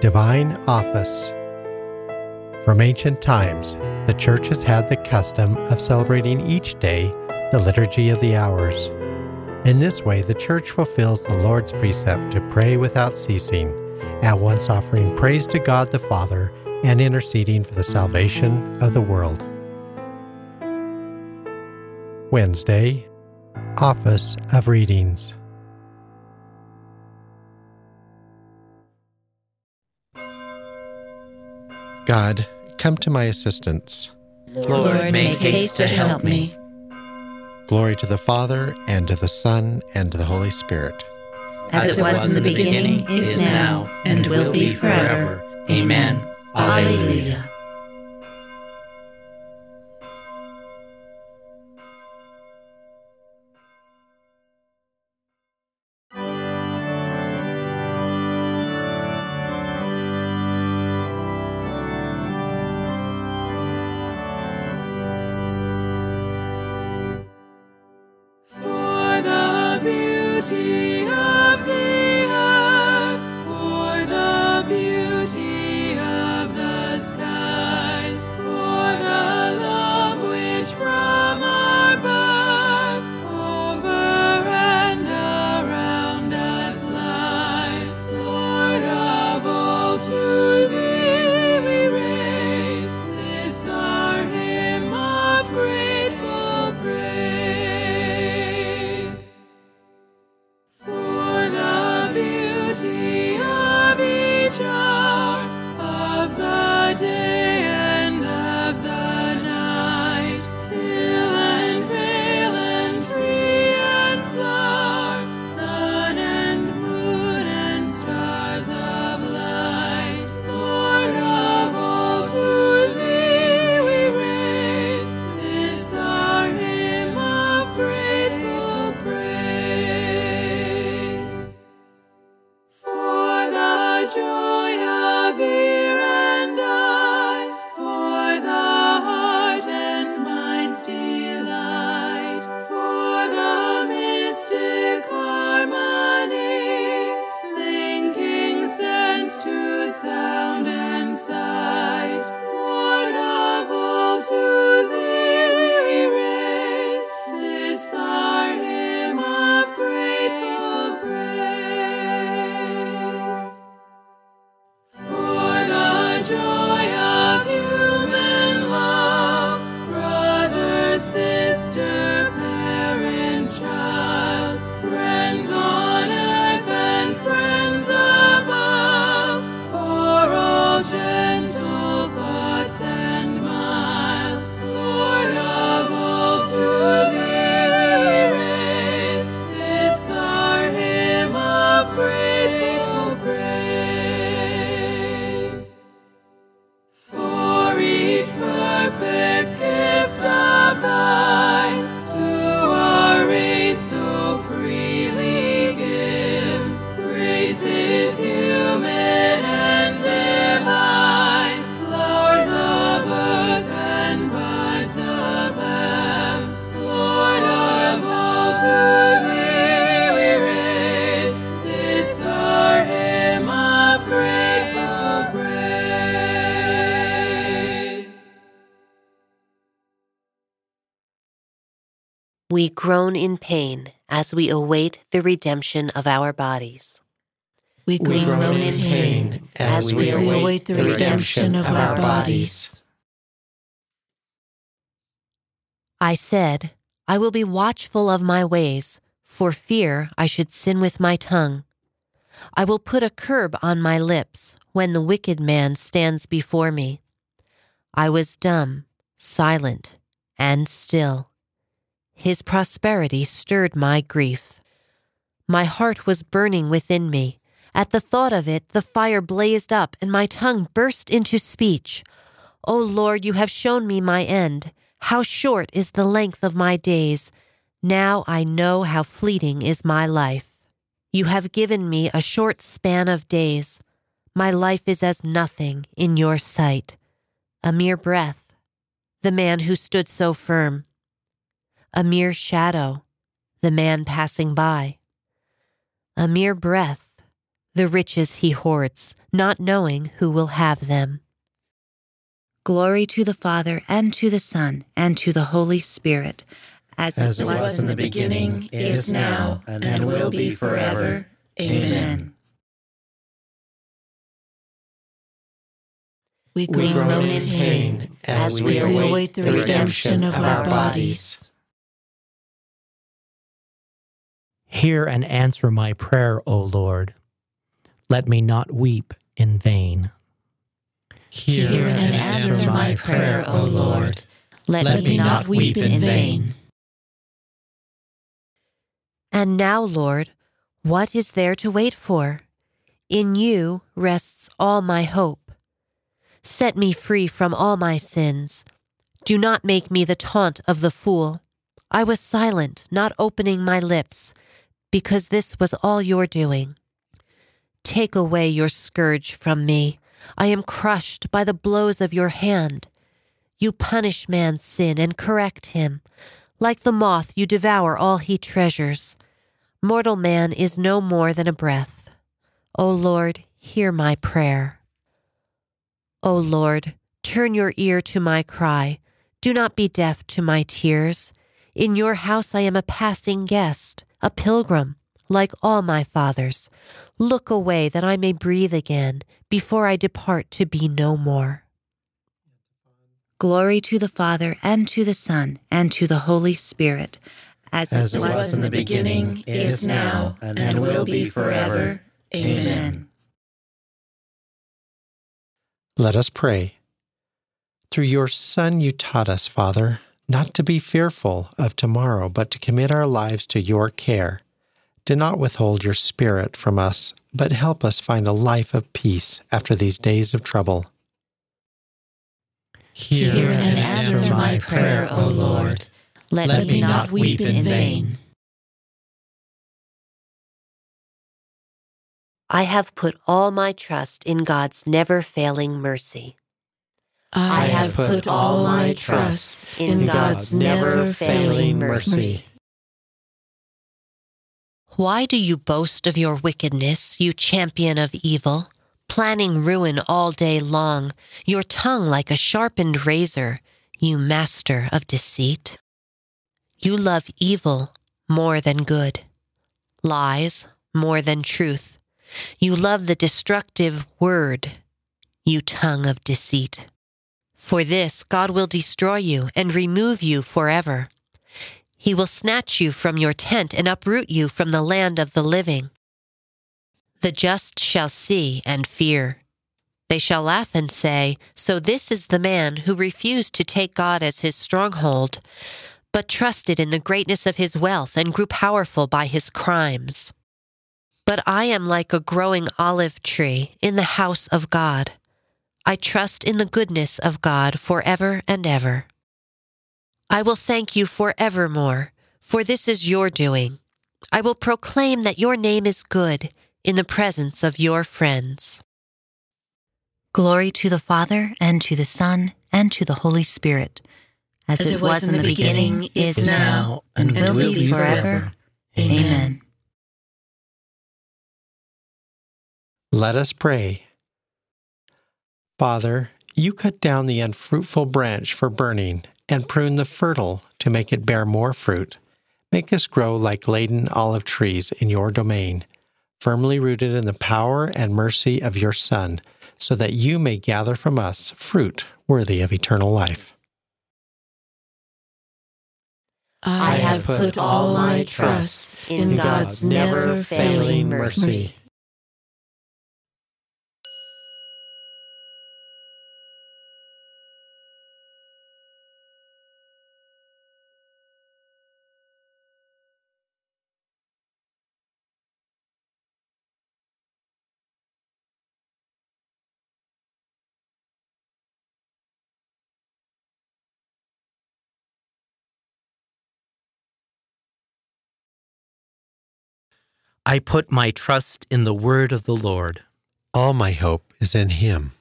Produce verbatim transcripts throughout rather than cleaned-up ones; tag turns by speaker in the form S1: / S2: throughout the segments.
S1: Divine Office. From ancient times, the Church has had the custom of celebrating each day the Liturgy of the Hours. In this way, the Church fulfills the Lord's precept to pray without ceasing, at once offering praise to God the Father and interceding for the salvation of the world. Wednesday, Office of Readings. God, come to my assistance.
S2: Lord, make haste to help me.
S1: Glory to the Father, and to the Son, and to the Holy Spirit.
S2: As it was in the beginning, is now, and will be forever. Amen. Alleluia.
S3: Beauty of the earth, for the beauty of the skies, for the love which from our birth over and around us lies. Lord of all, to thee we raise this our hymn of grateful praise. Hour of the day and of the night, hill and vale and tree and flower, sun and moon and stars of light. Lord of all, to thee we raise this our hymn of grateful praise. For the joy of ear and eye, for the heart and mind's delight, for the mystic harmony, linking sense to sound and sight. Lord of all, to thee we raise this our hymn of grateful praise. Joy of human love, brother, sister, parent, child, friends on earth and friends above, for all gentle thoughts and mild. Lord of all, to thee we raise this our hymn of grateful praise. Perfect gift of thine, to our race so freely given. Grace is human and divine, flowers of earth and buds of heaven. Lord of all, to thee we raise this our hymn of grateful praise.
S4: We groan in pain as we await the redemption of our bodies.
S2: We groan,
S1: We groan
S2: in pain as we await the redemption of our bodies.
S4: I said, I will be watchful of my ways, for fear I should sin with my tongue. I will put a curb on my lips when the wicked man stands before me. I was dumb, silent, and still. His prosperity stirred my grief. My heart was burning within me. At the thought of it, the fire blazed up, and my tongue burst into speech. O Lord, you have shown me my end. How short is the length of my days. Now I know how fleeting is my life. You have given me a short span of days. My life is as nothing in your sight. A mere breath, the man who stood so firm. A mere shadow, the man passing by. A mere breath, the riches he hoards, not knowing who will have them.
S2: Glory to the Father, and to the Son, and to the Holy Spirit, as,
S1: As
S2: it was in the beginning, is now, and will be forever. Amen.
S3: We
S1: We
S3: groan
S1: groan
S3: in pain
S1: as
S3: we await the redemption of our bodies.
S5: Hear and answer my prayer, O Lord. Let me not weep in vain.
S3: Hear and answer my prayer, O Lord. Let me not weep in vain.
S4: And now, Lord, what is there to wait for? In you rests all my hope. Set me free from all my sins. Do not make me the taunt of the fool. I was silent, not opening my lips, because this was all your doing. Take away your scourge from me. I am crushed by the blows of your hand. You punish man's sin and correct him. Like the moth, you devour all he treasures. Mortal man is no more than a breath. O Lord, hear my prayer. O Lord, turn your ear to my cry. Do not be deaf to my tears. In your house I am a passing guest, a pilgrim, like all my fathers. Look away that I may breathe again before I depart to be no more.
S2: Glory to the Father, and to the Son, and to the Holy Spirit, as,
S1: As
S2: it
S1: it
S2: was in the beginning, is now, and will be forever. Amen.
S1: Let us pray. Through your Son you taught us, Father, not to be fearful of tomorrow, but to commit our lives to your care. Do not withhold your Spirit from us, but help us find a life of peace after these days of trouble.
S3: Hear and answer my prayer, O Lord. Let me not weep in vain.
S4: I have put all my trust in God's never-failing mercy.
S3: I have put all my trust in God's never-failing mercy.
S4: Why do you boast of your wickedness, you champion of evil, planning ruin all day long, your tongue like a sharpened razor, you master of deceit? You love evil more than good, lies more than truth. You love the destructive word, you tongue of deceit. For this God will destroy you and remove you forever. He will snatch you from your tent and uproot you from the land of the living. The just shall see and fear. They shall laugh and say, "So this is the man who refused to take God as his stronghold, but trusted in the greatness of his wealth and grew powerful by his crimes." But I am like a growing olive tree in the house of God. I trust in the goodness of God forever and ever. I will thank you forevermore, for this is your doing. I will proclaim that your name is good in the presence of your friends.
S2: Glory to the Father, and to the Son, and to the Holy Spirit, as,
S3: As
S2: it was in the beginning, is now, and will be forever. Amen.
S1: Let us pray. Father, you cut down the unfruitful branch for burning and prune the fertile to make it bear more fruit. Make us grow like laden olive trees in your domain, firmly rooted in the power and mercy of your Son, so that you may gather from us fruit worthy of eternal life.
S3: I have put all my trust in God's never-failing mercy.
S5: I put my trust in the word of the Lord.
S1: All my hope is in him.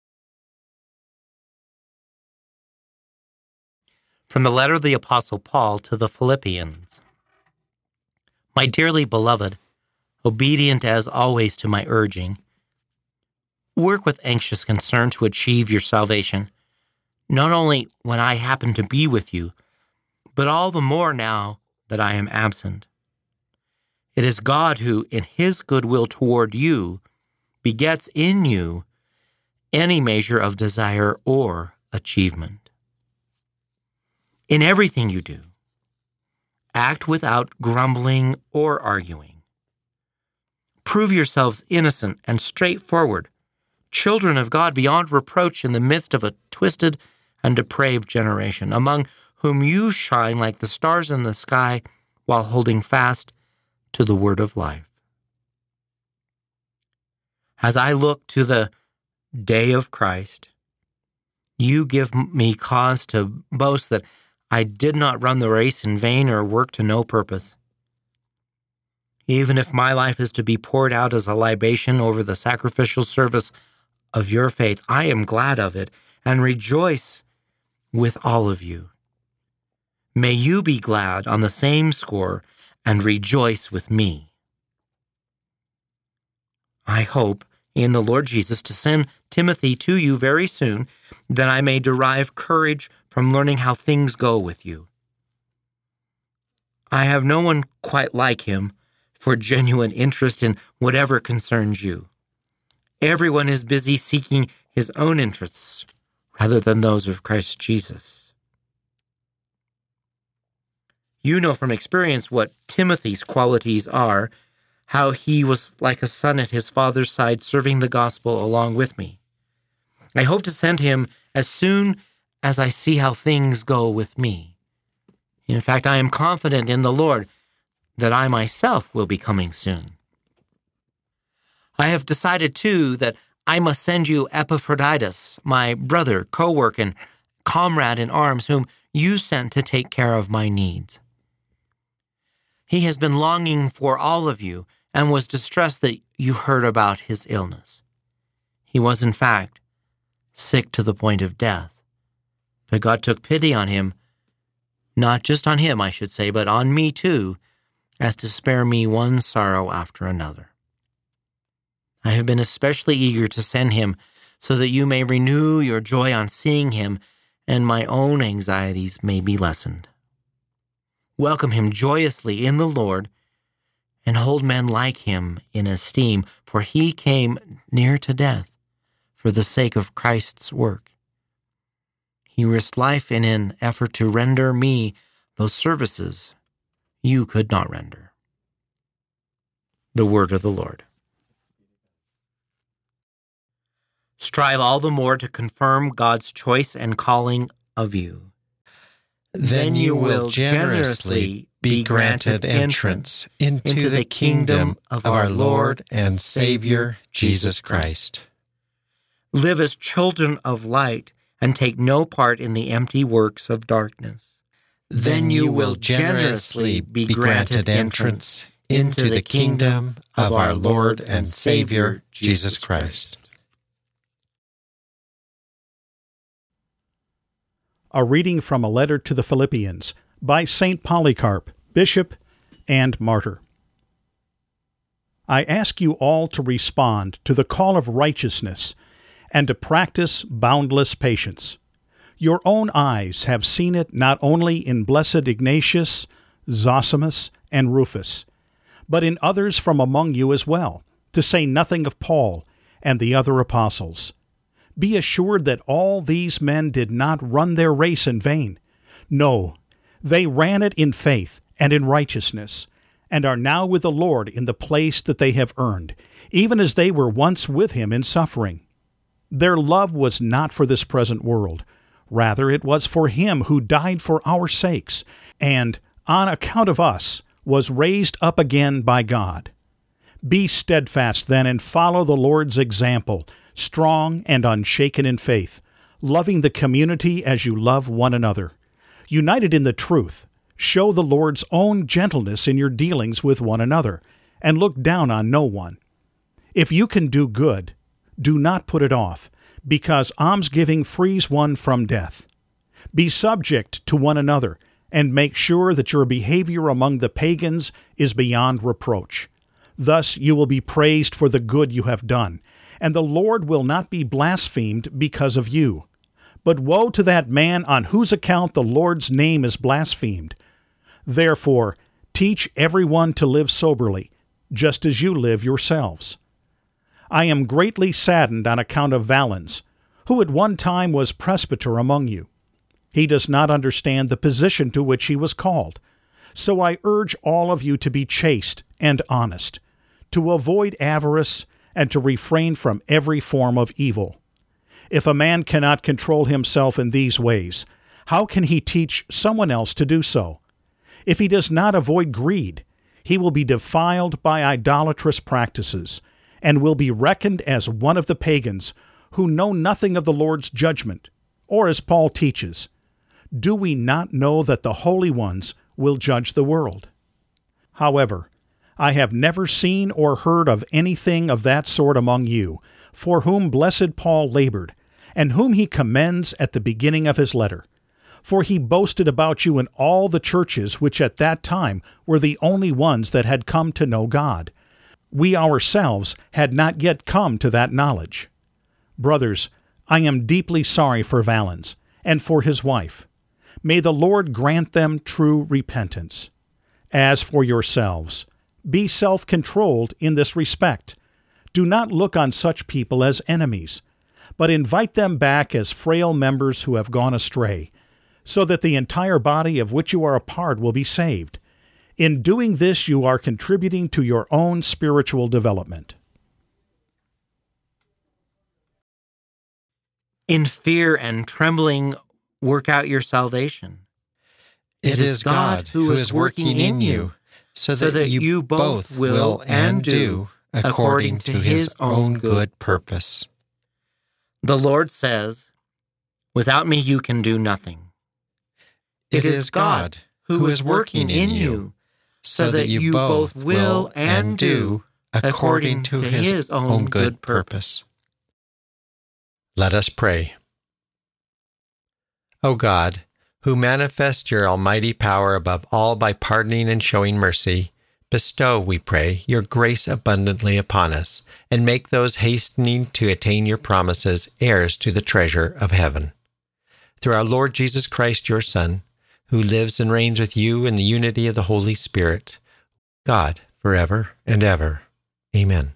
S5: From the letter of the Apostle Paul to the Philippians. My dearly beloved,
S6: obedient as always to my urging. Work with anxious concern to achieve your salvation, not only when I happen to be with you, but all the more now that I am absent. It is God who, in his goodwill toward you, begets in you any measure of desire or achievement. In everything you do, act without grumbling or arguing. Prove yourselves innocent and straightforward, children of God beyond reproach in the midst of a twisted and depraved generation, among whom you shine like the stars in the sky while holding fast to the word of life. As I look to the day of Christ, you give me cause to boast that I did not run the race in vain or work to no purpose. Even if my life is to be poured out as a libation over the sacrificial service of your faith, I am glad of it and rejoice with all of you. May you be glad on the same score and rejoice with me. I hope in the Lord Jesus to send Timothy to you very soon, that I may derive courage from learning how things go with you. I have no one quite like him for genuine interest in whatever concerns you. Everyone is busy seeking his own interests rather than those of Christ Jesus. You know from experience what Timothy's qualities are, how he was like a son at his father's side serving the gospel along with me. I hope to send him as soon as I see how things go with me. In fact, I am confident in the Lord that I myself will be coming soon. I have decided, too, that I must send you Epaphroditus, my brother, co-worker, and comrade in arms, whom you sent to take care of my needs. He has been longing for all of you and was distressed that you heard about his illness. He was, in fact, sick to the point of death. But God took pity on him, not just on him, I should say, but on me too, as to spare me one sorrow after another. I have been especially eager to send him so that you may renew your joy on seeing him and my own anxieties may be lessened. Welcome him joyously in the Lord and hold men like him in esteem, for he came near to death for the sake of Christ's work. He risked life in an effort to render me those services you could not render. The word of the Lord. Strive all the more to confirm God's choice and calling of you.
S1: Then you will generously be granted entrance into the kingdom of our Lord and Savior, Jesus Christ.
S6: Live as children of light and take no part in the empty works of darkness.
S1: Then you will generously be granted entrance into the kingdom of our Lord and Savior, Jesus Christ.
S7: A reading from a letter to the Philippians by Saint Polycarp, Bishop and Martyr. I ask you all to respond to the call of righteousness and to practice boundless patience. Your own eyes have seen it not only in blessed Ignatius, Zosimus, and Rufus, but in others from among you as well, to say nothing of Paul and the other apostles. Be assured that all these men did not run their race in vain. No, they ran it in faith and in righteousness, and are now with the Lord in the place that they have earned, even as they were once with him in suffering. Their love was not for this present world. Rather, it was for him who died for our sakes, and, on account of us, was raised up again by God. Be steadfast, then, and follow the Lord's example, strong and unshaken in faith, loving the community as you love one another. United in the truth, show the Lord's own gentleness in your dealings with one another, and look down on no one. If you can do good, do not put it off, because almsgiving frees one from death. Be subject to one another, and make sure that your behavior among the pagans is beyond reproach. Thus you will be praised for the good you have done, and the Lord will not be blasphemed because of you. But woe to that man on whose account the Lord's name is blasphemed. Therefore, teach everyone to live soberly, just as you live yourselves. I am greatly saddened on account of Valens, who at one time was presbyter among you. He does not understand the position to which he was called. So I urge all of you to be chaste and honest, to avoid avarice, and to refrain from every form of evil. If a man cannot control himself in these ways, how can he teach someone else to do so? If he does not avoid greed, he will be defiled by idolatrous practices, and will be reckoned as one of the pagans who know nothing of the Lord's judgment. Or as Paul teaches, do we not know that the holy ones will judge the world? However, I have never seen or heard of anything of that sort among you, for whom blessed Paul labored, and whom he commends at the beginning of his letter. For he boasted about you in all the churches which at that time were the only ones that had come to know God. We ourselves had not yet come to that knowledge. Brothers, I am deeply sorry for Valens, and for his wife. May the Lord grant them true repentance. As for yourselves, be self-controlled in this respect. Do not look on such people as enemies, but invite them back as frail members who have gone astray, so that the entire body of which you are a part will be saved. In doing this, you are contributing to your own spiritual development.
S6: In fear and trembling, work out your salvation.
S1: It is God who is working in you, so that, so that you, you both will and do according to his own good purpose.
S6: The Lord says, without me you can do nothing.
S1: It is God who is working in you, so that you both will and do according to his own good purpose. Let us pray. O God, who manifest your almighty power above all by pardoning and showing mercy, bestow, we pray, your grace abundantly upon us, and make those hastening to attain your promises heirs to the treasure of heaven. Through our Lord Jesus Christ, your Son, who lives and reigns with you in the unity of the Holy Spirit, God, forever and ever. Amen.